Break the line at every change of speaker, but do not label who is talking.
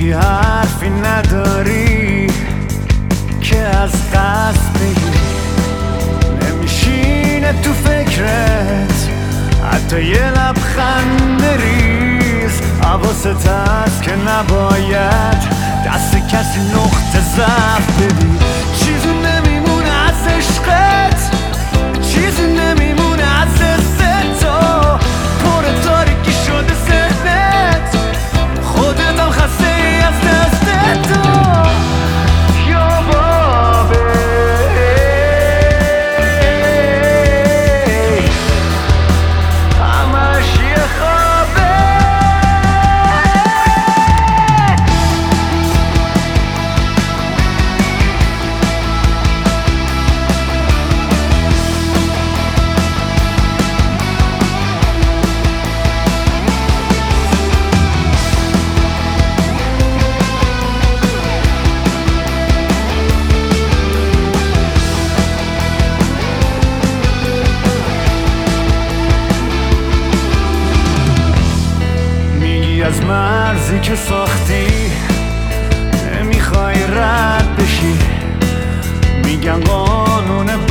میگی حرفی نداری که از قصد بگی، نمیشینه تو فکرت حتی یه لبخند ریز. حواست هست که نباید دست کسی نقطه ضعف بدی. چیزی نمیمونه از عشقت، چیزی نمیمونه از حس تو، پر تاریکی شده ذهنت، خودتم خسته ای از دست تو. یا بابا همش یه خوابه. از مرزی که ساختی نمیخوای رد بشی، میگن قانون